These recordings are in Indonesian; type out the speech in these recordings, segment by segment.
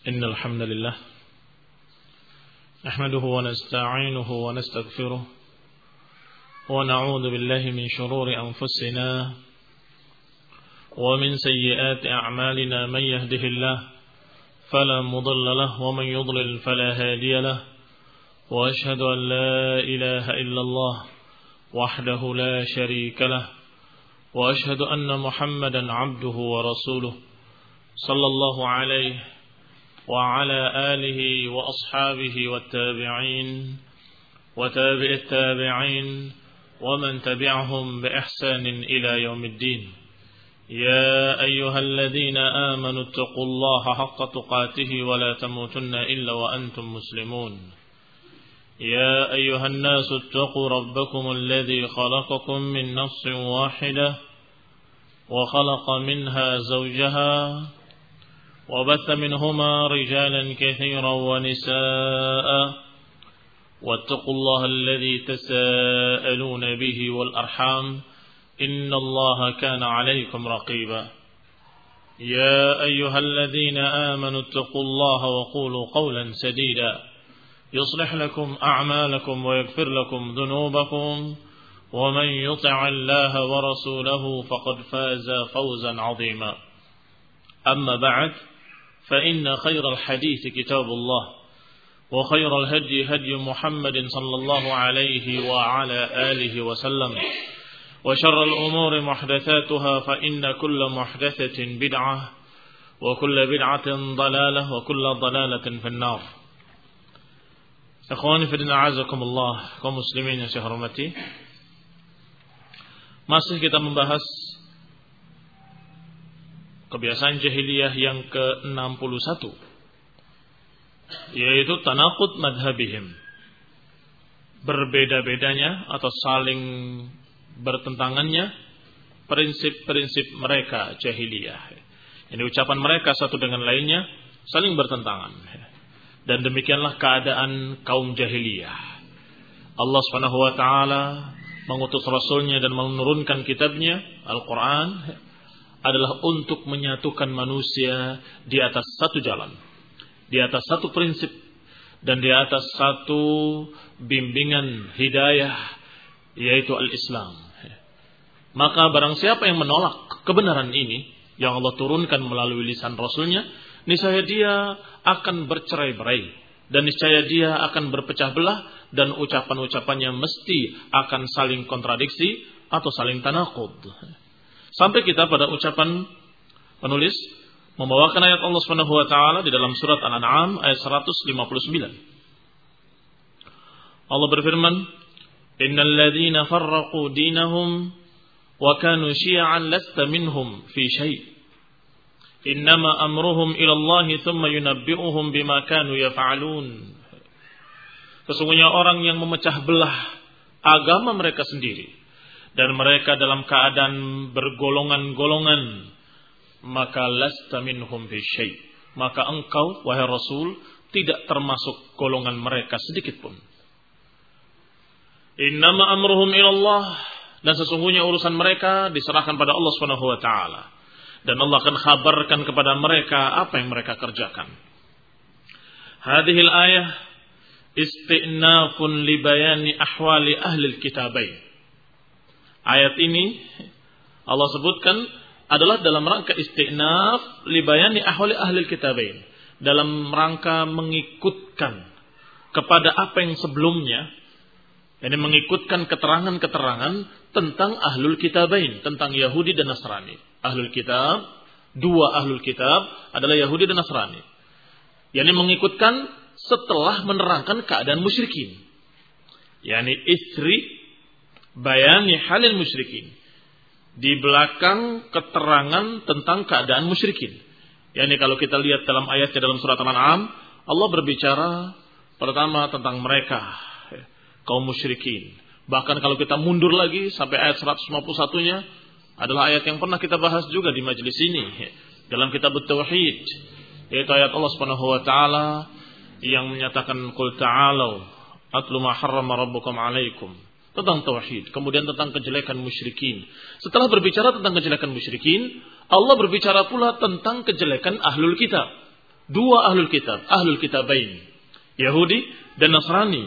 إن الحمد لله نحمده ونستعينه ونستغفره ونعوذ بالله من شرور أنفسنا ومن سيئات أعمالنا. من يهده الله فلا مضل له ومن يضلل فلا هادي له، وأشهد أن لا إله إلا الله وحده لا شريك له، وأشهد أن محمدا عبده ورسوله صلى الله عليه وعلى آله وأصحابه والتابعين وتابع التابعين ومن تبعهم بإحسان إلى يوم الدين. يا أيها الذين آمنوا اتقوا الله حق تقاته ولا تموتن إلا وأنتم مسلمون. يا أيها الناس اتقوا ربكم الذي خلقكم من نفس واحدة وخلق منها زوجها وبث منهما رجالا كثيرا ونساء، واتقوا الله الذي تساءلون به والأرحام إن الله كان عليكم رقيبا. يا أيها الذين آمنوا اتقوا الله وقولوا قولا سديدا يصلح لكم أعمالكم ويغفر لكم ذنوبكم، ومن يطع الله ورسوله فقد فاز فوزا عظيما. أما بعد، فإن خير الحديث كتاب الله، وخير الهدي هدي محمد صلى الله عليه وعلى آله وسلم، وشر الأمور محدثاتها، فإن كل محدثة بدعة وكل بدعة ضلالة وكل ضلالة في النار. Ikhwani fi din a'azakumullah, kaum muslimin yang saya hormati, masih kita membahas kebiasaan jahiliyah yang ke-61, yaitu tanaqud madhabihim, berbeda-bedanya atau saling bertentangannya prinsip-prinsip mereka jahiliyah. Ini ucapan mereka satu dengan lainnya saling bertentangan. Dan demikianlah keadaan kaum jahiliyah. Allah Subhanahu wa taala mengutus rasulnya dan menurunkan kitabnya Al-Qur'an adalah untuk menyatukan manusia di atas satu jalan, di atas satu prinsip, dan di atas satu bimbingan hidayah, yaitu al-Islam. Maka barang siapa yang menolak kebenaran ini yang Allah turunkan melalui lisan rasulnya, niscaya dia akan bercerai-berai, dan niscaya dia akan berpecah belah, dan ucapan-ucapannya mesti akan saling kontradiksi atau saling tanaqud. Sampai kita pada ucapan penulis membawakan ayat Allah Subhanahu wa taala di dalam surat Al-An'am ayat 159. Allah berfirman, "Innal ladzina farraqu dinahum wa kanu syi'an lasta minhum fi syai'. Innama amruhum ila Allah thumma yunabbi'uhum bima kanu yaf'alun." Sesungguhnya orang yang memecah belah agama mereka sendiri dan mereka dalam keadaan bergolongan-golongan, maka lasta minhum fi syai', maka engkau wahai Rasul tidak termasuk golongan mereka sedikit pun. Innama amruhum ila Allah, dan sesungguhnya urusan mereka diserahkan pada Allah Subhanahu wa taala. Dan Allah akan khabarkan kepada mereka apa yang mereka kerjakan. Hadhil ayah istinafun li bayani ahwali ahli al-kitabain. Ayat ini Allah sebutkan adalah dalam rangka istinaf li bayani ahwali ahli al-kitabain, dalam rangka mengikutkan kepada apa yang sebelumnya, yakni mengikutkan keterangan-keterangan tentang ahlul kitabain, tentang Yahudi dan Nasrani. Ahlul kitab, dua ahlul kitab adalah Yahudi dan Nasrani. Yani mengikutkan setelah menerangkan keadaan musyrikin. Yani isri bayani halil musyrikin. Di belakang keterangan tentang keadaan musyrikin. Yani kalau kita lihat dalam ayatnya dalam surat Al-An'am, Allah berbicara pertama tentang mereka, kaum musyrikin. Bahkan kalau kita mundur lagi sampai ayat 151-nya, adalah ayat yang pernah kita bahas juga di majelis ini dalam kitab Tauhid, yaitu ayat Allah Subhanahu wa taala yang menyatakan qul ta'alu atlu ma harrama rabbukum 'alaikum, tentang tauhid, kemudian tentang kejelekan musyrikin. Setelah berbicara tentang kejelekan musyrikin, Allah berbicara pula tentang kejelekan ahlul kitab. dua ahlul kitabain, Yahudi dan Nasrani.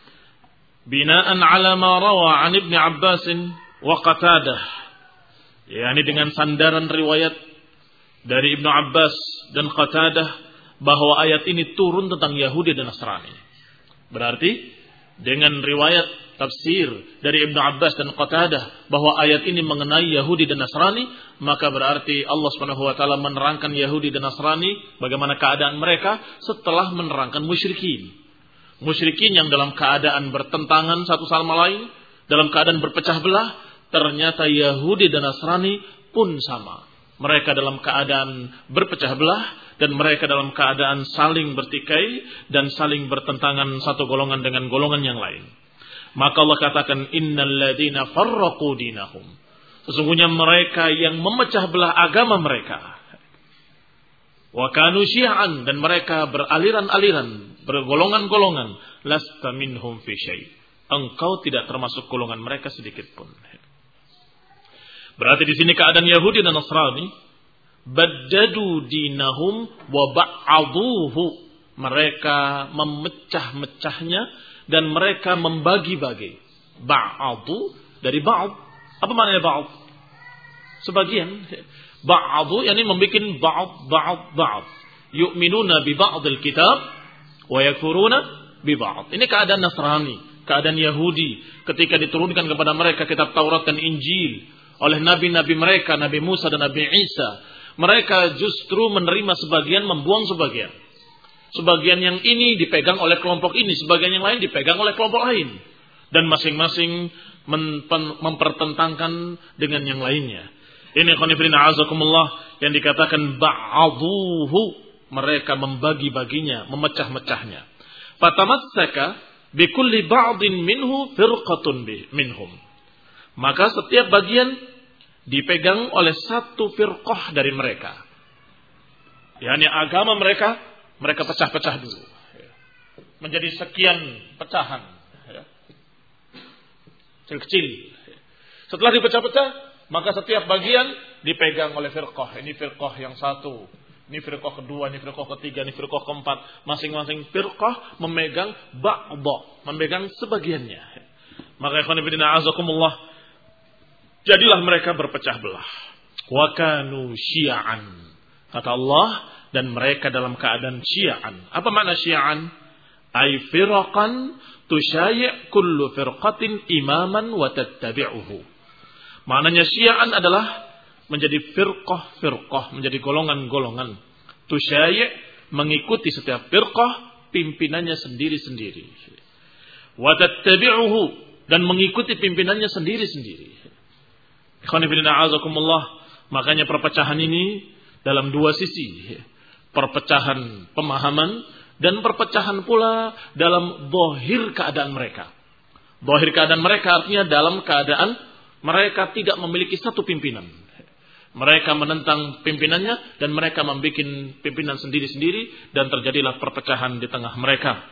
Binaan ala ma rawa an Ibnu Abbas wa Qatadah. yakni dengan sandaran riwayat dari Ibnu Abbas dan Qatadah bahwa ayat ini turun tentang Yahudi dan Nasrani. Berarti dengan riwayat tafsir dari Ibnu Abbas dan Qatadah bahwa ayat ini mengenai Yahudi dan Nasrani, maka berarti Allah Subhanahu wa taala menerangkan Yahudi dan Nasrani bagaimana keadaan mereka setelah menerangkan musyrikin. Musyrikin yang dalam keadaan bertentangan satu sama lain, dalam keadaan berpecah belah, ternyata Yahudi dan Nasrani pun sama. Mereka dalam keadaan berpecah belah dan mereka dalam keadaan saling bertikai dan saling bertentangan satu golongan dengan golongan yang lain. Maka Allah katakan innal ladzina farraqu dinahum. Sesungguhnya mereka yang memecah belah agama mereka. Wa kanu syi'an, dan mereka beraliran-aliran, bergolongan-golongan. Lasta minhum fi syai'. Engkau tidak termasuk golongan mereka sedikit pun. Berarti di sini keadaan Yahudi dan Nasrani baddadu dinahum wa ba'aduhu. Mereka memecah-mecahnya dan mereka membagi-bagi. Ba'adu dari ba'ad. Apa maknanya ba'ad? Sebagian. Ba'adu yakni membuat ba'ad. Yu'minuna bi ba'dil kitab wa yakfuruna bi ba'd. Ini keadaan Nasrani, keadaan Yahudi ketika diturunkan kepada mereka kitab Taurat dan Injil oleh nabi-nabi mereka, Nabi Musa dan Nabi Isa. Mereka justru menerima sebagian, membuang sebagian. Sebagian yang ini dipegang oleh kelompok ini, sebagian yang lain dipegang oleh kelompok lain. Dan masing-masing mempertentangkan dengan yang lainnya. Ini khonifrina azakumullah yang dikatakan ba'aduhu. Mereka membagi-baginya, memecah-mecahnya. Fatamassaka bikulli ba'din minhu firqatun minhum. Maka setiap bagian dipegang oleh satu firqah dari mereka. yakni agama mereka pecah-pecah dulu. Menjadi sekian pecahan. Kecil-kecil. Setelah dipecah-pecah, maka setiap bagian dipegang oleh firqah. Ini firqah yang satu. Ini firqah kedua, ini firqah ketiga, ini firqah keempat. Masing-masing firqah memegang ba'dha. Memegang sebagiannya. Maka ikhwan fillah azakumullah, jadilah mereka berpecah belah. Wa kanu syi'an. Kata Allah, dan mereka dalam keadaan syi'an. Apa makna syi'an? Ay firqan tusyayi' kullu firqatin imaman wa tattabi'uhu. Maknanya syi'an adalah menjadi firqah-firqah, menjadi golongan-golongan. Tusyayi' mengikuti setiap firqah pimpinannya sendiri-sendiri. Wa tattabi'uhu, dan mengikuti pimpinannya sendiri-sendiri. Ikhwan fillah azakumullah, makanya perpecahan ini dalam dua sisi. Perpecahan pemahaman dan perpecahan pula dalam zahir keadaan mereka. Zahir keadaan mereka artinya dalam keadaan mereka tidak memiliki satu pimpinan. Mereka menentang pimpinannya dan mereka membuat pimpinan sendiri-sendiri dan terjadilah perpecahan di tengah mereka.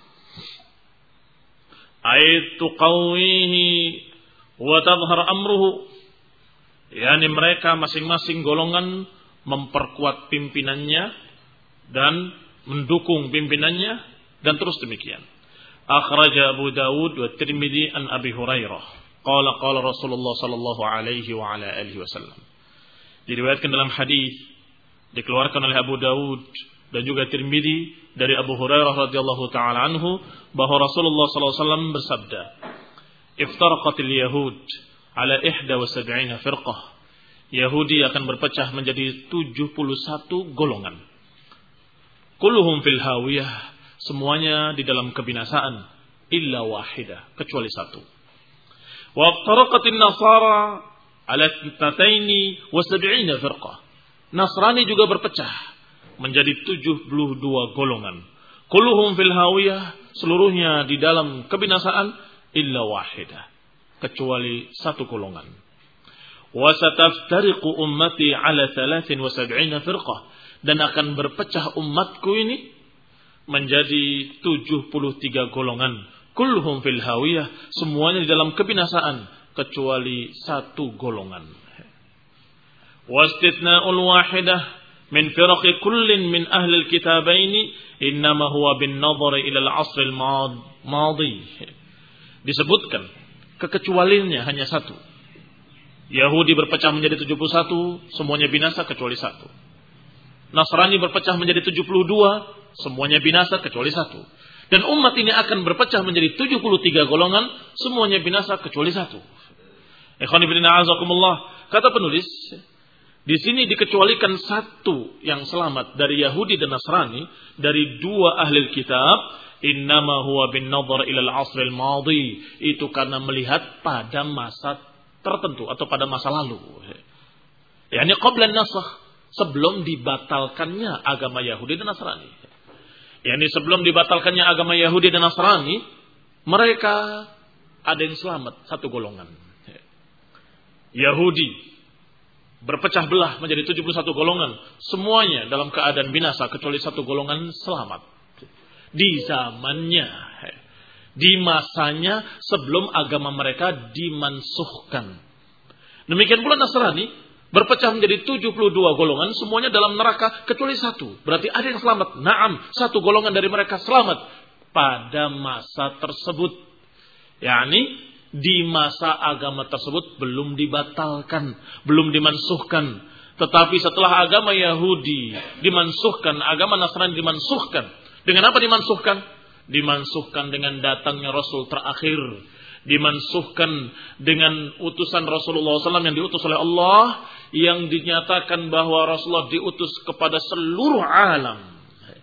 Aitu qawihi wa tadhhar amruhu. yakni mereka masing-masing golongan memperkuat pimpinannya dan mendukung pimpinannya dan terus demikian. Akhraja Abu Dawud wa Tirmidzi an Abi Hurairah. Qala Rasulullah sallallahu alaihi wa ala alihi wasallam. Diriwayatkan dalam hadis dikeluarkan oleh Abu Dawud dan juga Tirmidzi dari Abu Hurairah radhiyallahu taala anhu bahwa Rasulullah sallallahu alaihi wasallam bersabda, "Iftaraqatil yahud ala 71 firqah." Yahudi akan berpecah menjadi 71 golongan. Kulluhum fil hawiyah, semuanya di dalam kebinasaan, illa wahidah, kecuali satu. Wa iftaraqatin nasara ala 72 firqah. Nasrani juga berpecah menjadi 72 golongan. Kulluhum fil hawiyah, seluruhnya di dalam kebinasaan, illa wahidah, kecuali satu golongan. Wa sataftariqu ummati ala 73 firqah, dan akan berpecah umatku ini menjadi 73 golongan. Kulluhum fil hawiyah, semuanya di dalam kebinasaan kecuali satu golongan. Wastitna'ul wahidah min firaqi kullin min ahli al-kitabaini innama huwa bin nadhari ila al-'asr al-madi. Disebutkan kekecualiannya hanya satu. Yahudi berpecah menjadi 71, semuanya binasa kecuali satu. Nasrani berpecah menjadi 72, semuanya binasa kecuali satu. Dan umat ini akan berpecah menjadi 73 golongan, semuanya binasa kecuali satu. Ikhwan fillah azakumullah, kata penulis, di sini dikecualikan satu yang selamat dari Yahudi dan Nasrani, dari dua ahli kitab, innama huwa bin nadhar ila al-'asr al-madi, itu karena melihat pada masa tertentu atau pada masa lalu. Yani qabla an-nasakh, sebelum dibatalkannya agama Yahudi dan Nasrani. Yani sebelum dibatalkannya agama Yahudi dan Nasrani, mereka ada yang selamat, satu golongan. Yahudi berpecah belah menjadi 71 golongan, semuanya dalam keadaan binasa kecuali satu golongan selamat. Di zamannya, di masanya sebelum agama mereka dimansuhkan. Demikian pula Nasrani berpecah menjadi 72 golongan, semuanya dalam neraka kecuali satu. Berarti ada yang selamat. Naam, satu golongan dari mereka selamat pada masa tersebut. Yani di masa agama tersebut belum dibatalkan, belum dimansuhkan. Tetapi setelah agama Yahudi dimansuhkan, agama Nasrani dimansuhkan. Dengan apa dimansuhkan? Dimansuhkan dengan datangnya Rasul terakhir. Dimansuhkan dengan utusan Rasulullah SAW yang diutus oleh Allah, yang dinyatakan bahwa Rasulullah diutus kepada seluruh alam.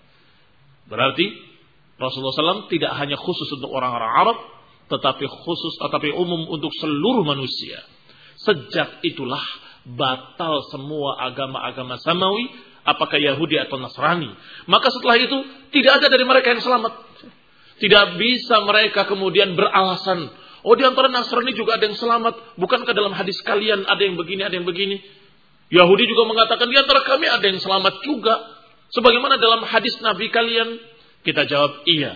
Berarti Rasulullah SAW tidak hanya khusus untuk orang-orang Arab, tetapi umum untuk seluruh manusia. Sejak itulah batal semua agama-agama samawi, apakah Yahudi atau Nasrani. Maka setelah itu tidak ada dari mereka yang selamat. Tidak bisa mereka kemudian beralasan, oh di antara Nasrani juga ada yang selamat. Bukankah dalam hadis kalian ada yang begini, ada yang begini. Yahudi juga mengatakan di antara kami ada yang selamat juga. Sebagaimana dalam hadis Nabi kalian. Kita jawab iya.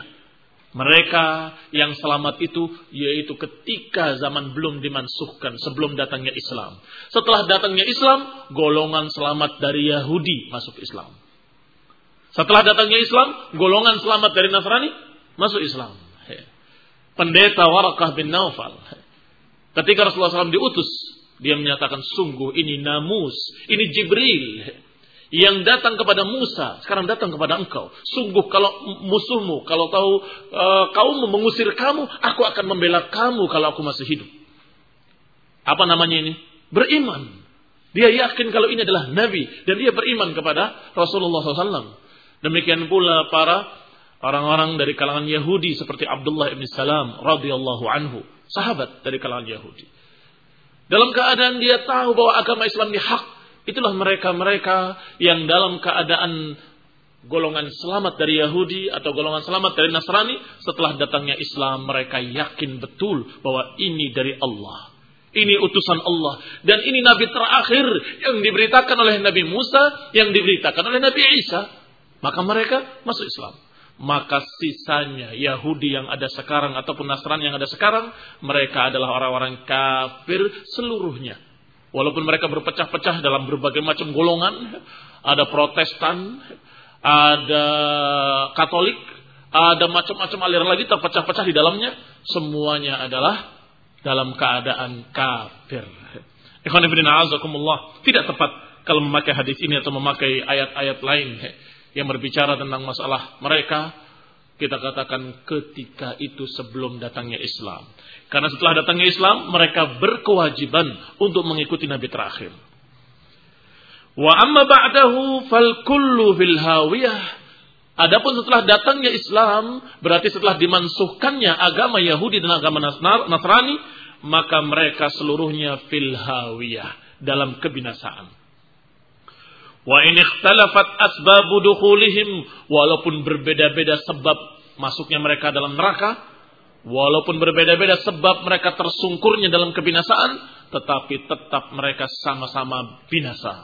Mereka yang selamat itu yaitu ketika zaman belum dimansuhkan, sebelum datangnya Islam. Setelah datangnya Islam, golongan selamat dari Yahudi masuk Islam. Setelah datangnya Islam, golongan selamat dari Nasrani masuk Islam. Pendeta Waraqah bin Naufal, ketika Rasulullah SAW diutus, dia menyatakan sungguh ini namus, ini Jibril yang datang kepada Musa, sekarang datang kepada engkau. Sungguh kalau musuhmu, kalau tahu kaum mengusir kamu, aku akan membela kamu kalau aku masih hidup. Apa namanya ini? Beriman. Dia yakin kalau ini adalah Nabi, dan dia beriman kepada Rasulullah SAW. Demikian pula para orang-orang dari kalangan Yahudi seperti Abdullah ibn Salam radhiyallahu anhu, sahabat dari kalangan Yahudi. Dalam keadaan dia tahu bahwa agama Islam ini hak, itulah mereka-mereka yang dalam keadaan golongan selamat dari Yahudi atau golongan selamat dari Nasrani, setelah datangnya Islam mereka yakin betul bahwa ini dari Allah. Ini utusan Allah. Dan ini Nabi terakhir yang diberitakan oleh Nabi Musa, yang diberitakan oleh Nabi Isa. Maka mereka masuk Islam. Maka sisanya Yahudi yang ada sekarang ataupun Nasrani yang ada sekarang, mereka adalah orang-orang kafir seluruhnya. Walaupun mereka berpecah-pecah dalam berbagai macam golongan, ada Protestan, ada Katolik, ada macam-macam aliran lagi terpecah-pecah di dalamnya, semuanya adalah dalam keadaan kafir. Ikhwan fillah azakumullah, tidak tepat kalau memakai hadis ini atau memakai ayat-ayat lain yang berbicara tentang masalah mereka. Kita katakan ketika itu sebelum datangnya Islam. Karena setelah datangnya Islam, mereka berkewajiban untuk mengikuti Nabi terakhir. Wa amma ba'dahu fal kullu fil hawiyah. Adapun setelah datangnya Islam, berarti setelah dimansuhkannya agama Yahudi dan agama Nasrani, maka mereka seluruhnya fil hawiyah, dalam kebinasaan. Wa in ikhtalafat asbabu dukhulihim, walaupun berbeda-beda sebab masuknya mereka dalam neraka, walaupun berbeda-beda sebab mereka tersungkurnya dalam kebinasaan, tetapi tetap mereka sama-sama binasa.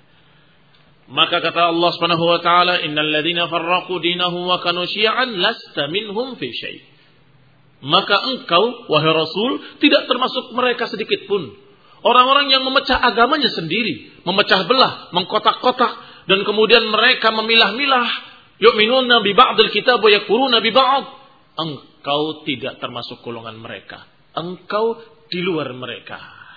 Maka kata Allah Subhanahu wa taala, innal ladzina farraqu dinahum wa kanu syi'an lasta minhum fi syai'. Maka engkau wahai Rasul tidak termasuk mereka sedikit pun. Orang-orang yang memecah agamanya sendiri, memecah belah, mengkotak-kotak, dan kemudian mereka memilah-milah, yu'minuna bi ba'dil kitab wa yakfuruna bi ba'd, engkau tidak termasuk golongan mereka. Engkau di luar mereka.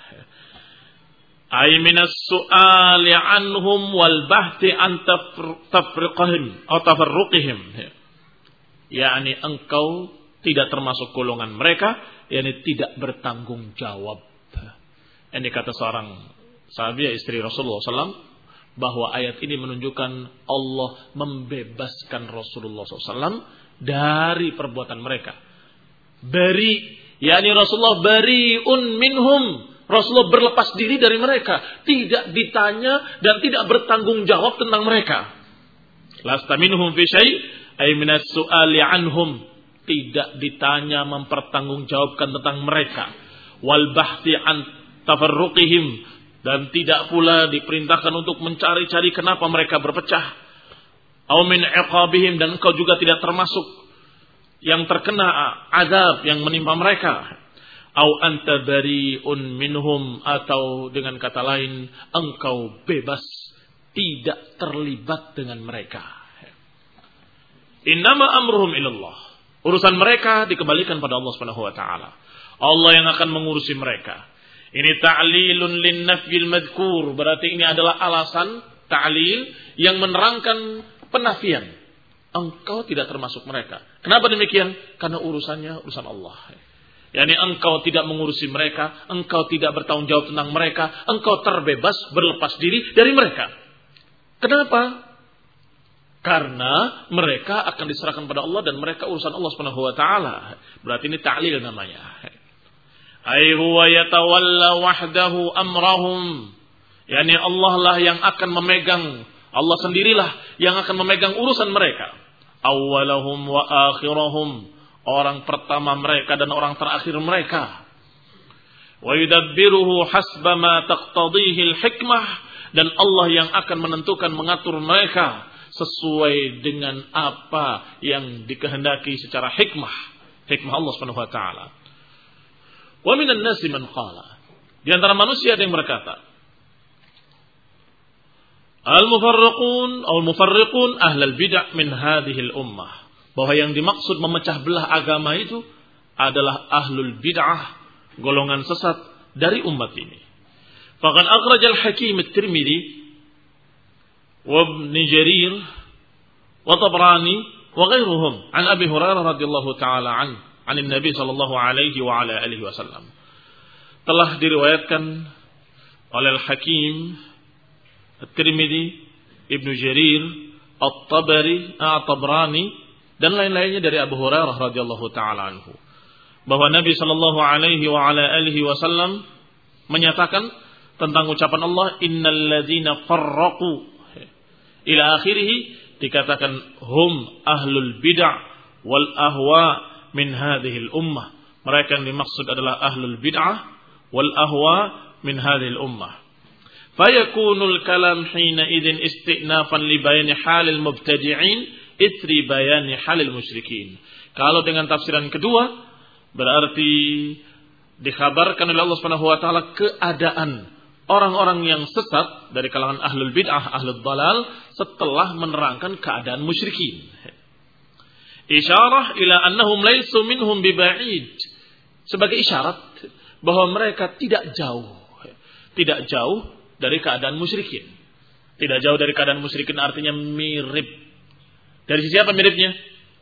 Ay minas su'ali anhum wal bahti an tafriqihim atau tafarruqihim. yakni engkau tidak termasuk golongan mereka, yakni tidak bertanggung jawab. Ini kata seorang sahabiah istri Rasulullah SAW, bahwa ayat ini menunjukkan Allah membebaskan Rasulullah SAW dari perbuatan mereka. Bari, yakni Rasulullah bari'un minhum. Rasulullah berlepas diri dari mereka, tidak ditanya dan tidak bertanggung jawab tentang mereka. Lasta minhum fi syai' ay minas su'ali anhum, tidak ditanya mempertanggungjawabkan tentang mereka. Wal bahthi an tafarruqihim, dan tidak pula diperintahkan untuk mencari-cari kenapa mereka berpecah. Aw min iqabihim, dan engkau juga tidak termasuk yang terkena azab yang menimpa mereka. Aw anta bari'un minhum, atau dengan kata lain engkau bebas, tidak terlibat dengan mereka. Innama amruhum ilallah, urusan mereka dikembalikan pada Allah Subhanahu wa taala. Allah yang akan mengurusi mereka. Ini ta'lilun lin nafyil madhkur, berarti ini adalah alasan ta'lil yang menerangkan penafian. Engkau tidak termasuk mereka. Kenapa demikian? Karena urusannya urusan Allah. Yani engkau tidak mengurusi mereka, engkau tidak bertanggung jawab tentang mereka, engkau terbebas berlepas diri dari mereka. Kenapa? Karena mereka akan diserahkan pada Allah dan mereka urusan Allah Subhanahu wa taala. Berarti ini ta'lil namanya. Ai huwa yatawalla wahdahu amrahum. Yani Allah lah yang akan memegang, Allah sendirilah yang akan memegang urusan mereka. Awwalahum wa akhirahum, orang pertama mereka dan orang terakhir mereka. Wa yudabbiruhu hasba ma taqtadihi al-hikmah, dan Allah yang akan menentukan mengatur mereka sesuai dengan apa yang dikehendaki secara hikmah Allah Subhanahu wa taala. Wa minan nasi man qala, di antara manusia ada yang berkata, al-mufarriqun ahlul bid'ah min hadhihi al-ummah, bahwa yang dimaksud memecah belah agama itu adalah ahlul bid'ah, golongan sesat dari umat ini. Faqad akhraj al-Hakim at-Tirmidzi wa Ibn Jarir wa Tabrani wa ghairuhum an Abi Hurairah radhiyallahu taala an Nabi sallallahu alaihi wa ala alihi wasallam. Telah diriwayatkan oleh Al-Hakim at-Tirmidzi, Ibn Jarir, At-Tabari, At-Tabrani dan lain-lainnya dari Abu Hurairah radhiyallahu taala anhu, bahwa Nabi sallallahu alaihi wa ala alihi wasallam menyatakan tentang ucapan Allah, innal ladzina farraqu ila akhirih, dikatakan hum ahlul bid'ah wal ahwa min hadhil ummah. Mereka yang dimaksud adalah ahlul bid'ah wal ahwa min hadhil ummah. Fayakunul kalam hina idzin istinafan li bayani halil mubtadi'in itsri bayani halil musyrikin. Kalau dengan tafsiran kedua, berarti dikhabarkan oleh Allah Subhanahu wa taala keadaan orang-orang yang sesat dari kalangan ahlul bid'ah, ahlul dalal, setelah menerangkan keadaan musyrikin. Isyarah ila annahum laysu minhum biba'id, sebagai isyarat bahwa mereka tidak jauh dari keadaan musyrikin. Tidak jauh dari keadaan musyrikin artinya mirip. Dari sisi apa miripnya?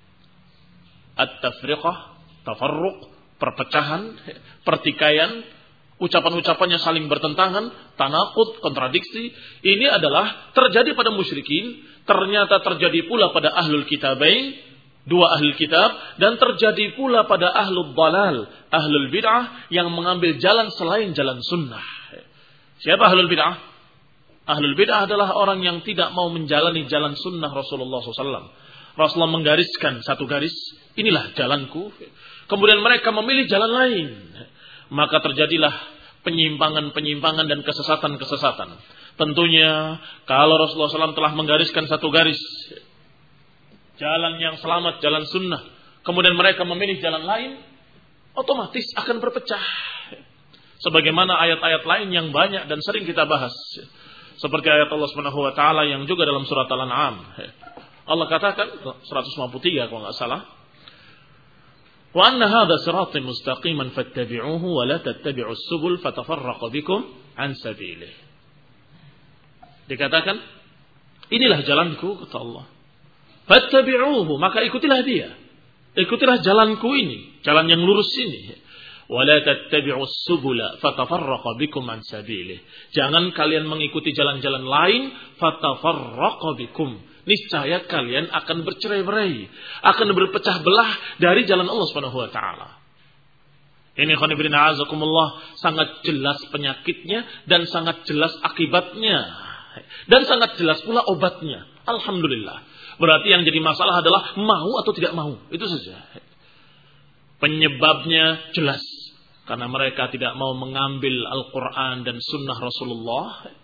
At-tafriqah, tafarruq, perpecahan, pertikaian, ucapan-ucapannya saling bertentangan, tanaqud, kontradiksi. Ini adalah terjadi pada musyrikin, ternyata terjadi pula pada ahlul kitabain, dua ahlul kitab, dan terjadi pula pada ahlul dalal, ahlul bid'ah yang mengambil jalan selain jalan sunnah. Siapa ahlul bid'ah? Ahlul bid'ah adalah orang yang tidak mau menjalani jalan sunnah Rasulullah SAW. Rasulullah menggariskan satu garis, inilah jalanku. Kemudian mereka memilih jalan lain. Maka terjadilah penyimpangan-penyimpangan dan kesesatan-kesesatan. Tentunya kalau Rasulullah SAW telah menggariskan satu garis, jalan yang selamat, jalan sunnah, kemudian mereka memilih jalan lain, otomatis akan berpecah. Sebagaimana ayat-ayat lain yang banyak dan sering kita bahas. Seperti ayat Allah Subhanahu wa taala yang juga dalam surat Al-An'am. Allah katakan 153 kalau enggak salah. Wa anna hadha sirati mustaqiman fattabi'uhu wa la tattabi'us subul fatafarraqu bikum an sabilihi. Dikatakan, inilah jalanku kata Allah. Fattabi'uhu, maka ikutilah dia. Ikutilah jalanku ini, jalan yang lurus ini. Wa la tattabi'us subula fatafarraqu bikum an sabilihi. Jangan kalian mengikuti jalan-jalan lain, fatafarraqu bikum. Niscaya kalian akan bercerai-berai, akan berpecah belah dari jalan Allah Subhanahu wa taala. Ini khonibirina azakumullah, sangat jelas penyakitnya dan sangat jelas akibatnya dan sangat jelas pula obatnya. Alhamdulillah. Berarti yang jadi masalah adalah mau atau tidak mau, itu saja. Penyebabnya jelas, karena mereka tidak mau mengambil Al-Quran dan Sunnah Rasulullah.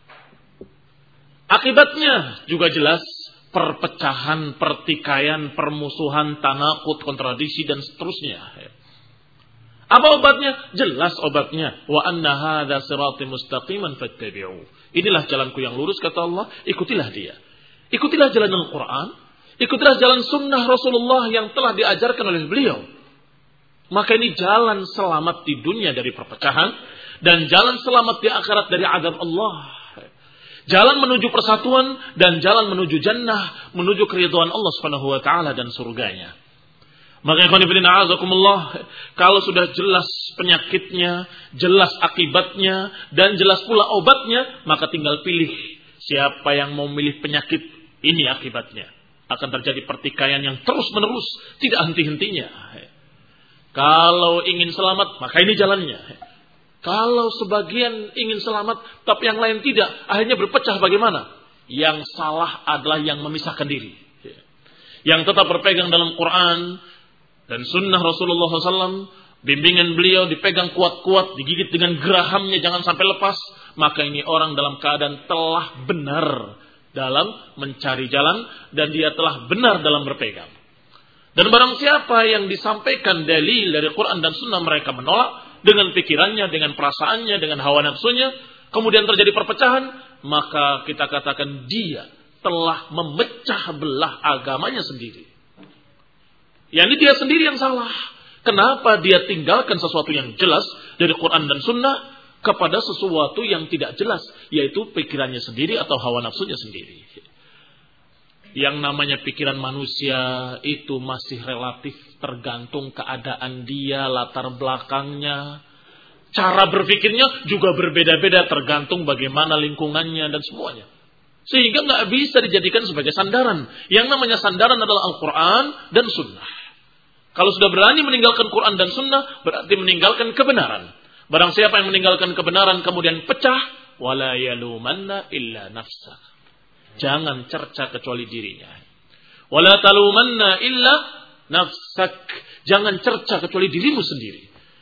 Akibatnya juga jelas, perpecahan, pertikaian, permusuhan, tanakut, kontradiksi dan seterusnya. Apa obatnya? Jelas obatnya. Wa anna hadza sirati mustaqiman fattabi'u. Inilah jalanku yang lurus kata Allah, ikutilah dia. Ikutilah jalan Al-Qur'an, ikutilah jalan sunnah Rasulullah yang telah diajarkan oleh beliau. Maka ini jalan selamat di dunia dari perpecahan dan jalan selamat di akhirat dari azab Allah. Jalan menuju persatuan dan jalan menuju jannah, menuju keridhaan Allah Subhanahu wa taala dan surganya. Maka ikhwan fillah azakumullah, kalau sudah jelas penyakitnya, jelas akibatnya dan jelas pula obatnya, maka tinggal pilih siapa yang mau milih penyakit ini akibatnya. Akan terjadi pertikaian yang terus-menerus, tidak henti-hentinya. Kalau ingin selamat, maka ini jalannya. Kalau sebagian ingin selamat, tapi yang lain tidak, akhirnya berpecah bagaimana? Yang salah adalah yang memisahkan diri. Yang tetap berpegang dalam Quran dan Sunnah Rasulullah SAW, bimbingan beliau dipegang kuat-kuat, digigit dengan gerahamnya, jangan sampai lepas. Maka ini orang dalam keadaan telah benar dalam mencari jalan, dan dia telah benar dalam berpegang. Dan barang siapa yang disampaikan dalil dari Quran dan Sunnah mereka menolak, dengan pikirannya, dengan perasaannya, dengan hawa nafsunya, kemudian terjadi perpecahan, maka kita katakan dia telah memecah belah agamanya sendiri. Yang ini dia sendiri yang salah. Kenapa dia tinggalkan sesuatu yang jelas dari Quran dan Sunnah kepada sesuatu yang tidak jelas, yaitu pikirannya sendiri atau hawa nafsunya sendiri. Yang namanya pikiran manusia itu masih relatif, tergantung keadaan dia, latar belakangnya. Cara berpikirnya juga berbeda-beda, tergantung bagaimana lingkungannya dan semuanya. Sehingga nggak bisa dijadikan sebagai sandaran. Yang namanya sandaran adalah Al-Quran dan Sunnah. Kalau sudah berani meninggalkan Quran dan Sunnah, berarti meninggalkan kebenaran. Barang siapa yang meninggalkan kebenaran kemudian pecah, wala yalumanna illa nafsah. Jangan cerca kecuali dirinya. Wala talumanna illa nafsak. Jangan cerca kecuali dirimu sendiri.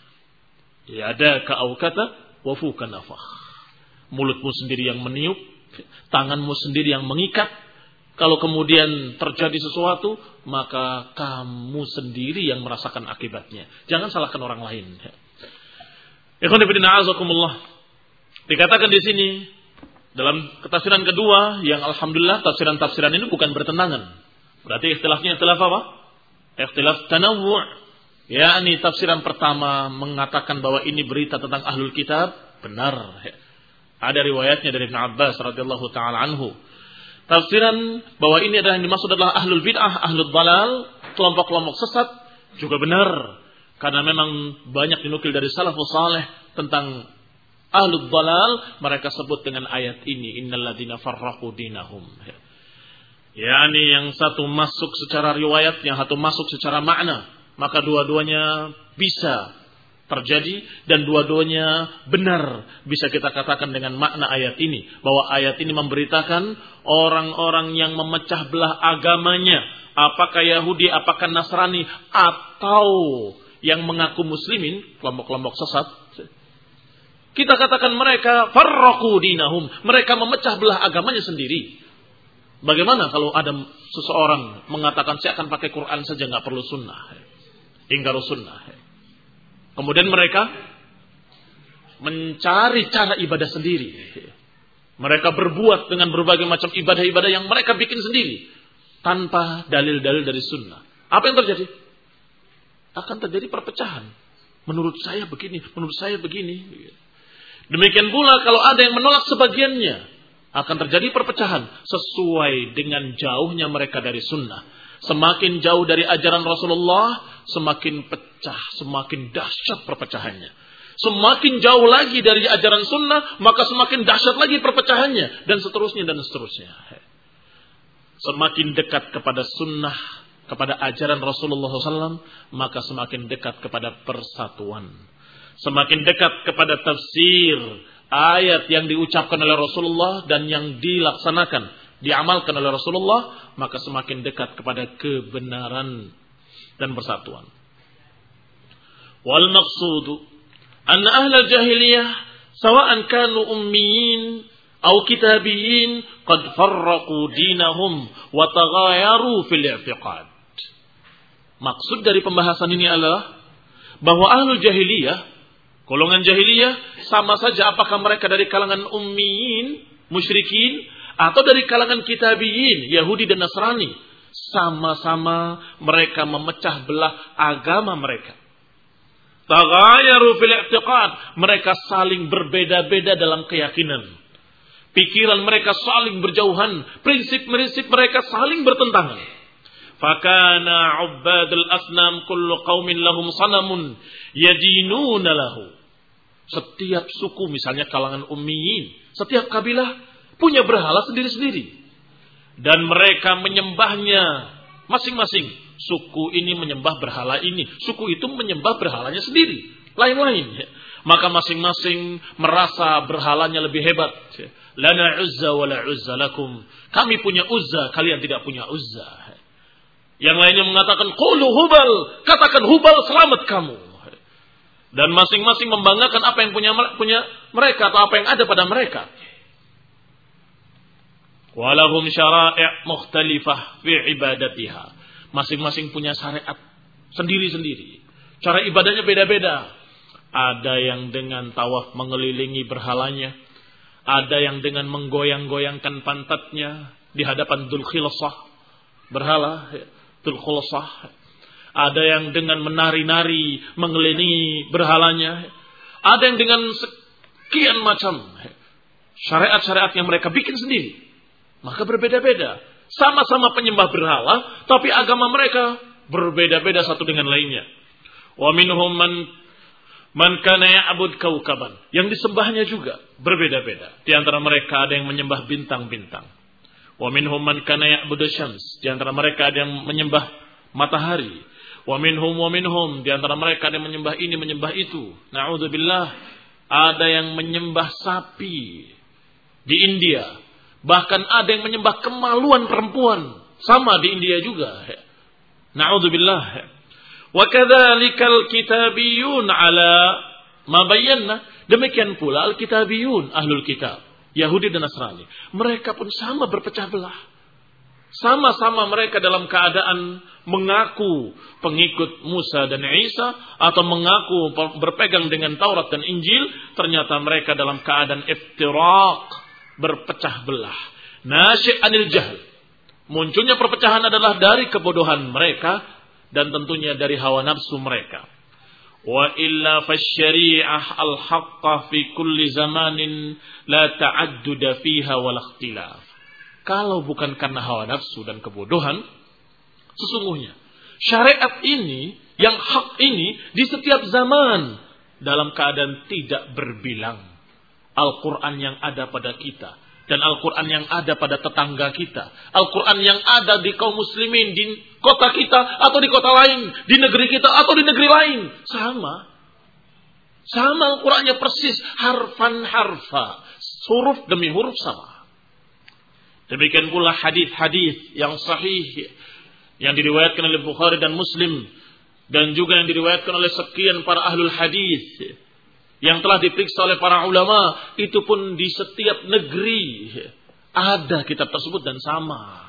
Yadaka aukata wafuka nafakh. Mulutmu sendiri yang meniup, tanganmu sendiri yang mengikat. Kalau kemudian terjadi sesuatu, maka kamu sendiri yang merasakan akibatnya. Jangan salahkan orang lain. Ikhwan fillah azakumullah. Dikatakan di sini dalam tafsiran kedua, yang alhamdulillah tafsiran-tafsiran ini bukan bertentangan. Berarti ikhtilafnya ikhtilaf apa? Ikhtilaf tanawwu'. Yakni tafsiran pertama mengatakan bahwa ini berita tentang ahlul kitab, benar. Ada riwayatnya dari Ibn Abbas radhiyallahu taala anhu. Tafsiran bahwa ini adalah yang dimaksud adalah ahlul bid'ah, ahlul dalal, kelompok-kelompok sesat, juga benar. Karena memang banyak dinukil dari salafus saleh tentang ahlul dalal, mereka sebut dengan ayat ini, innal ladzina farraqu dinahum. Yani yang satu masuk secara riwayat, yang satu masuk secara makna, maka dua-duanya bisa terjadi dan dua-duanya benar. Bisa kita katakan dengan makna ayat ini, bahwa ayat ini memberitakan orang-orang yang memecah belah agamanya, apakah Yahudi, apakah Nasrani, atau yang mengaku muslimin, kelompok-kelompok sesat, kita katakan mereka farraqu dinahum, mereka memecah belah agamanya sendiri. Bagaimana kalau ada seseorang mengatakan saya akan pakai Quran saja, nggak perlu sunnah, ingkar sunnah. Kemudian mereka mencari cara ibadah sendiri. Mereka berbuat dengan berbagai macam ibadah-ibadah yang mereka bikin sendiri. Tanpa dalil-dalil dari sunnah. Apa yang terjadi? Akan terjadi perpecahan. Menurut saya begini, menurut saya begini. Demikian pula kalau ada yang menolak sebagiannya. Akan terjadi perpecahan. Sesuai dengan jauhnya mereka dari sunnah. Semakin jauh dari ajaran Rasulullah, semakin pecah, semakin dahsyat perpecahannya. Semakin jauh lagi dari ajaran sunnah, maka semakin dahsyat lagi perpecahannya. Dan seterusnya, dan seterusnya. Semakin dekat kepada sunnah, kepada ajaran Rasulullah SAW, maka semakin dekat kepada persatuan. Semakin dekat kepada tafsir ayat yang diucapkan oleh Rasulullah dan yang dilaksanakan, diamalkan oleh Rasulullah, maka semakin dekat kepada kebenaran dan persatuan. Wal maqsudu anna ahlal jahiliyah sawa'an kanu ummiyin aw kitabiyin qad farraqu dinahum wa taghayaru fil i'tiqad. Maksud dari pembahasan ini adalah bahwa ahlul jahiliyah, golongan jahiliyah, sama saja apakah mereka dari kalangan ummiyin, musyrikin, atau dari kalangan kitabiyin, Yahudi dan Nasrani. Sama-sama mereka memecah belah agama mereka. Taghayaru fil i'tiqad. Mereka saling berbeda-beda dalam keyakinan. Pikiran mereka saling berjauhan. Prinsip-prinsip mereka saling bertentangan. Fakana ubbadul asnam kullu qaumin lahum sanamun yadinuna lahu. Setiap suku, misalnya kalangan ummiyin, setiap kabilah punya berhala sendiri-sendiri. Dan mereka menyembahnya masing-masing. Suku ini menyembah berhala ini. Suku itu menyembah berhalanya sendiri. Lain-lain. Maka masing-masing merasa berhalanya lebih hebat. Lana uzza wa la uzza lakum. Kami punya uzza, kalian tidak punya uzza. Yang lainnya mengatakan, qulu hubal. Katakan hubal, selamat kamu. Dan masing-masing membanggakan apa yang punya mereka atau apa yang ada pada mereka. Walahum syara'i' mukhtalifah fi ibadatiha. Masing-masing punya syariat sendiri-sendiri. Cara ibadahnya beda-beda. Ada yang dengan tawaf mengelilingi berhalanya. Ada yang dengan menggoyang-goyangkan pantatnya di hadapan Dzul Khilasah, berhala Dzul Khilasah. Ada yang dengan menari-nari mengelilingi berhalanya. Ada yang dengan sekian macam syariat-syariat yang mereka bikin sendiri. Maka berbeda-beda. Sama-sama penyembah berhala, tapi agama mereka berbeda-beda satu dengan lainnya. Wa minhum man kana ya'bud kaukaban. Yang disembahnya juga berbeda-beda. Di antara mereka ada yang menyembah bintang-bintang. Wa minhum man kana ya'bud syams. Di antara mereka ada yang menyembah matahari. Wa minhum di antara mereka ada yang menyembah ini, menyembah itu. Na'udzubillah. Ada yang menyembah sapi di India. Bahkan ada yang menyembah kemaluan perempuan. Sama di India juga. Na'udzubillah. Wa kadzalikal kitabiyun ala ma bayyana. Demikian pula al-kitabiyun, ahlul kitab, Yahudi dan Nasrani. Mereka pun sama berpecah belah. Sama-sama mereka dalam keadaan mengaku pengikut Musa dan Isa. Atau mengaku berpegang dengan Taurat dan Injil. Ternyata mereka dalam keadaan iftiraq, berpecah belah. Nasy' anil jahl. Munculnya perpecahan adalah dari kebodohan mereka dan tentunya dari hawa nafsu mereka. Wa illa fasyari'ah al-haqqah fi kulli zamanin la ta'adduda fiha wal ikhtilaf. Kalau bukan karena hawa nafsu dan kebodohan, sesungguhnya syariat ini, yang hak ini di setiap zaman dalam keadaan tidak berbilang. Al-Quran yang ada pada kita dan Al-Quran yang ada pada tetangga kita, Al-Quran yang ada di kaum muslimin di kota kita atau di kota lain, di negeri kita atau di negeri lain, sama Al-Qurannya persis, harfan harfa, huruf demi huruf sama. Demikian pula hadis-hadis yang sahih yang diriwayatkan oleh Bukhari dan Muslim dan juga yang diriwayatkan oleh sekian para ahlul hadis yang telah diperiksa oleh para ulama, itu pun di setiap negeri ada kitab tersebut dan sama.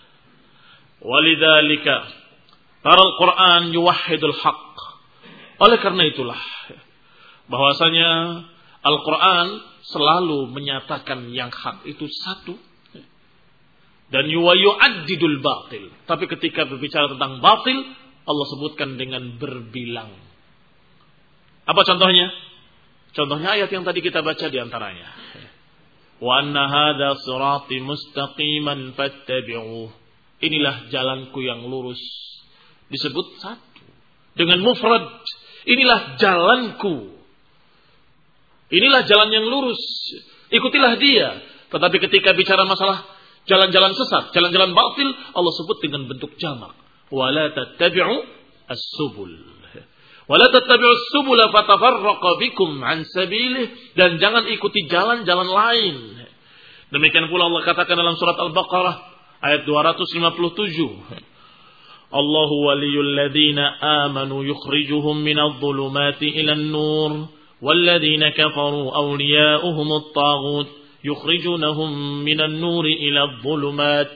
Walidzalika taral Quran yuwahhidul haqq. Oleh karena itulah bahwasanya Al-Quran selalu menyatakan yang hak itu satu. Dan yu'addidul batil. Tapi ketika berbicara tentang batil, Allah sebutkan dengan berbilang. Apa contohnya? Contohnya ayat yang tadi kita baca di antaranya. Wa anna hadza sirati mustaqiman fattabi'uh. Inilah jalanku yang lurus. Disebut satu. Dengan mufrad. Inilah jalanku. Inilah jalan yang lurus. Ikutilah dia. Tetapi ketika bicara masalah jalan-jalan sesat, jalan-jalan batil, Allah sebut dengan bentuk jamak. Wala tattabi'u as-subul. Wala tattabi'u as-subul fatafarraqa bikum an sabilih, dan jangan ikuti jalan-jalan lain. Demikian pula Allah katakan dalam surat Al-Baqarah ayat 257. Allahu waliyul ladzina amanu yukhrijuhum minadh dhulumati ilan nur walladzina kafaru awliya'uhumut taghut yukhrijunahum minan nuri ila dhulumat.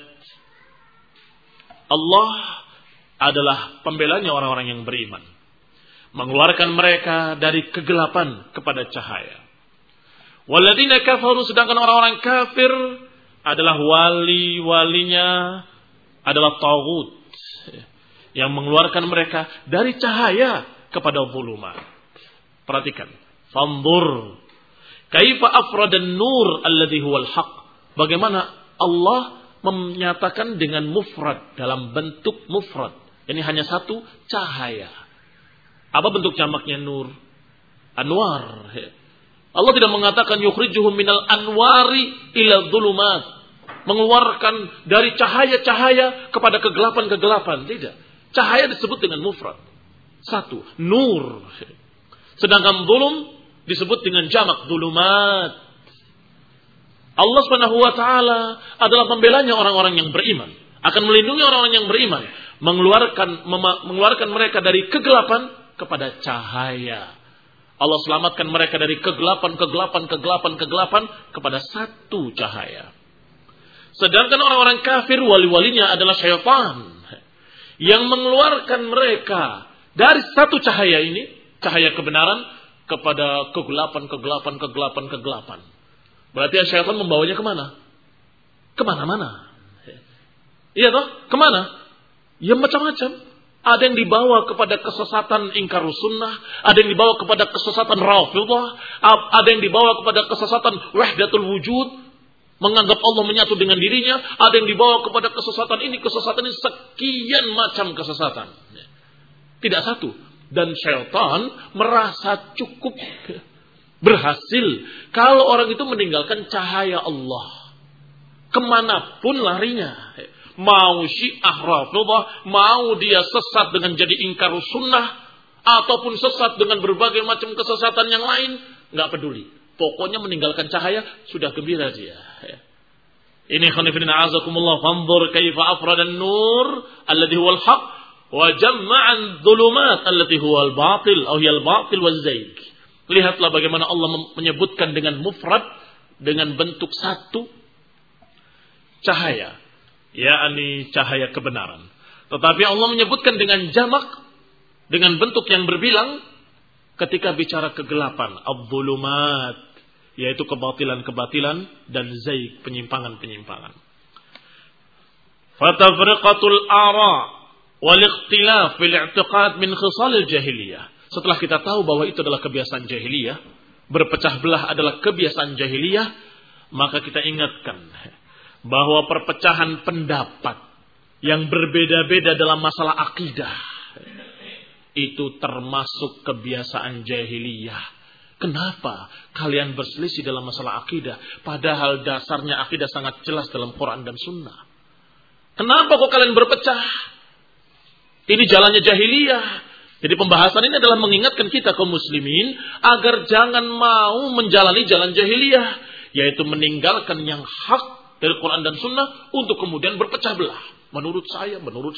Allah adalah pembelanya orang-orang yang beriman, mengeluarkan mereka dari kegelapan kepada cahaya. Walladzina kafaru, sedangkan orang-orang kafir adalah wali-walinya adalah taghut yang mengeluarkan mereka dari cahaya kepada dhulumat. Perhatikan, fanzur kaifa afradan nur alladhi huwal haq. Bagaimana Allah menyatakan dengan mufrad, dalam bentuk mufrad. Ini hanya satu, cahaya. Apa bentuk jamaknya nur? Anwar. Allah tidak mengatakan yukhrijuhum minal anwari ila dhulumat. Mengeluarkan dari cahaya-cahaya kepada kegelapan-kegelapan. Tidak. Cahaya disebut dengan mufrad. Satu, nur. Sedangkan dhulum disebut dengan jamak, dhulumat. Allah Subhanahu wa taala adalah pembelanya orang-orang yang beriman, akan melindungi orang-orang yang beriman, mengeluarkan mereka dari kegelapan kepada cahaya. Allah selamatkan mereka dari kegelapan kepada satu cahaya. Sedangkan orang-orang kafir, wali-walinya adalah syaitan yang mengeluarkan mereka dari satu cahaya ini, cahaya kebenaran, kepada kegelapan. Berarti syaitan membawanya kemana? Kemana-mana. Iya toh? Kemana? Ya macam-macam. Ada yang dibawa kepada kesesatan ingkar sunnah, ada yang dibawa kepada kesesatan Rafidhah, ada yang dibawa kepada kesesatan wahdatul wujud, menganggap Allah menyatu dengan dirinya, ada yang dibawa kepada kesesatan ini, sekian macam kesesatan. Tidak satu. Dan syaitan merasa cukup berhasil kalau orang itu meninggalkan cahaya Allah. Kemanapun larinya. Mau Syiah Rafidhah, mau dia sesat dengan jadi ingkar sunnah, ataupun sesat dengan berbagai macam kesesatan yang lain, nggak peduli. Pokoknya meninggalkan cahaya, sudah gembira dia. Ini khonifidin a'azakumullah, fanzur kaifa afradan nur alladhi huwal haq wa jamma'an dhulumat alladhi huwal batil atau hiyal batil waz zaig. Lihatlah bagaimana Allah menyebutkan dengan mufrad, dengan bentuk satu, cahaya, yakni cahaya kebenaran. Tetapi Allah menyebutkan dengan jamak, dengan bentuk yang berbilang, ketika bicara kegelapan, adz-dzulumat, yaitu kebatilan-kebatilan, dan zaig, penyimpangan-penyimpangan. Fatafriqatul ara wal ikhtilaf fil i'tiqad min khisalil jahiliyah. Setelah kita tahu bahwa itu adalah kebiasaan jahiliyah, berpecah belah adalah kebiasaan jahiliyah, maka kita ingatkan bahwa perpecahan pendapat yang berbeda-beda dalam masalah akidah itu termasuk kebiasaan jahiliyah. Kenapa kalian berselisih dalam masalah akidah, padahal dasarnya akidah sangat jelas dalam Quran dan Sunnah? Kenapa kok kalian berpecah? Ini jalannya jahiliyah. Jadi pembahasan ini adalah mengingatkan kita kaum muslimin agar jangan mau menjalani jalan jahiliyah, yaitu meninggalkan yang hak dari Quran dan Sunnah untuk kemudian berpecah belah. Menurut saya.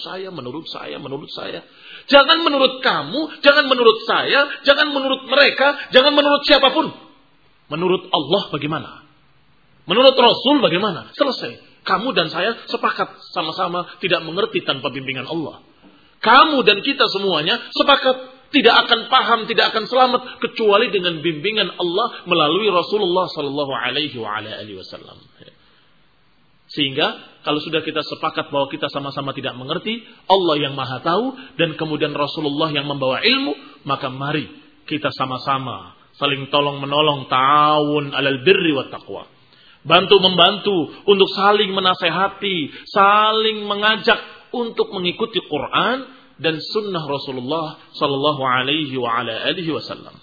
Jangan menurut kamu, jangan menurut saya, jangan menurut mereka, jangan menurut siapapun. Menurut Allah bagaimana? Menurut Rasul bagaimana? Selesai. Kamu dan saya sepakat sama-sama tidak mengerti tanpa bimbingan Allah. Kamu dan kita semuanya sepakat tidak akan paham, tidak akan selamat kecuali dengan bimbingan Allah melalui Rasulullah sallallahu alaihi wasallam. Sehingga kalau sudah kita sepakat bahwa kita sama-sama tidak mengerti, Allah yang Maha tahu dan kemudian Rasulullah yang membawa ilmu, maka mari kita sama-sama saling tolong-menolong, ta'awun 'alal birri wat taqwa. Bantu-membantu untuk saling menasehati, saling mengajak untuk mengikuti Quran dan sunnah Rasulullah sallallahu alaihi wasallam.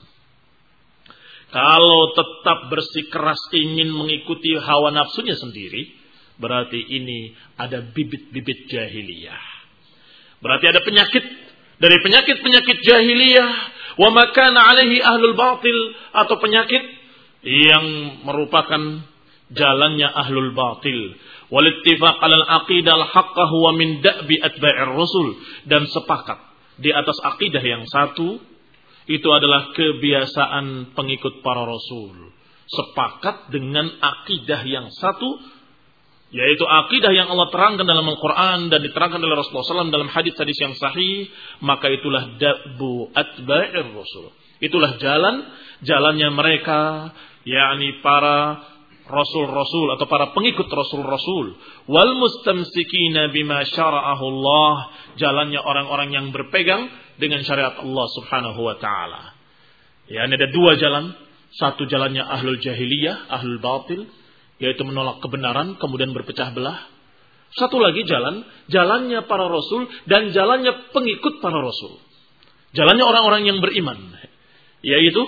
Kalau tetap bersikeras ingin mengikuti hawa nafsunya sendiri, berarti ini ada bibit-bibit jahiliyah. Berarti ada penyakit dari penyakit-penyakit jahiliyah, wa makana alaihi ahlul batil, atau penyakit yang merupakan jalannya ahlul batil. Wal ittifaq 'alal aqidah al-haqqah huwa min da'bi atba'ir rasul, dan sepakat di atas akidah yang satu itu adalah kebiasaan pengikut para rasul. Sepakat dengan akidah yang satu, yaitu akidah yang Allah terangkan dalam Al-Quran dan diterangkan oleh Rasulullah SAW dalam hadis-hadis yang sahih, maka itulah da'bu atba'ir rasul. Itulah jalannya mereka, yakni para rasul-rasul atau para pengikut rasul-rasul. Wal mustamsikina bima syara'ahu Allah, jalannya orang-orang yang berpegang dengan syariat Allah Subhanahu wa taala. Ya, ada dua jalan. Satu jalannya ahlul jahiliyah, ahlul batil, yaitu menolak kebenaran kemudian berpecah belah. Satu lagi jalannya para rasul dan jalannya pengikut para rasul. Jalannya orang-orang yang beriman, yaitu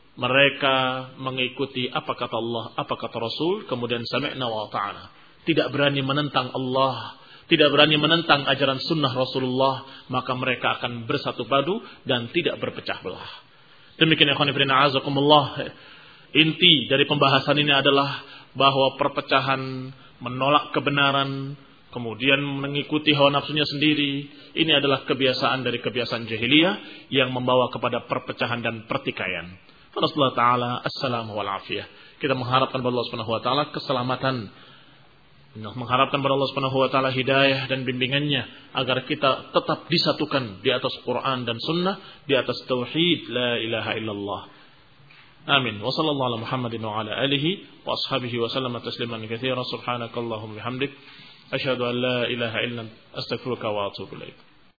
mereka mengikuti apa kata Allah, apa kata Rasul, kemudian sami'na wa ta'ana. Tidak berani menentang Allah, tidak berani menentang ajaran sunnah Rasulullah, maka mereka akan bersatu padu dan tidak berpecah belah. Demikian ikhwan fillah azakumullah. Inti dari pembahasan ini adalah bahwa perpecahan, menolak kebenaran, kemudian mengikuti hawa nafsunya sendiri, ini adalah kebiasaan dari kebiasaan jahiliyah yang membawa kepada perpecahan dan pertikaian. Allah Ta'ala assalamu wal afiyah. Kita mengharapkan kepada Allah Subhanahu wa taala keselamatan, mengharapkan kepada Allah Subhanahu wa taala hidayah dan bimbingannya agar kita tetap disatukan di atas Quran dan sunnah, di atas tauhid la ilaha illallah. Amin. Wa sallallahu ala Muhammadin wa ala alihi wa ashabihi wa sallama tasliman katsiran. Subhanakallahumma bihamdik asyhadu an la ilaha illa anta astaghfiruka wa atubu ilaik.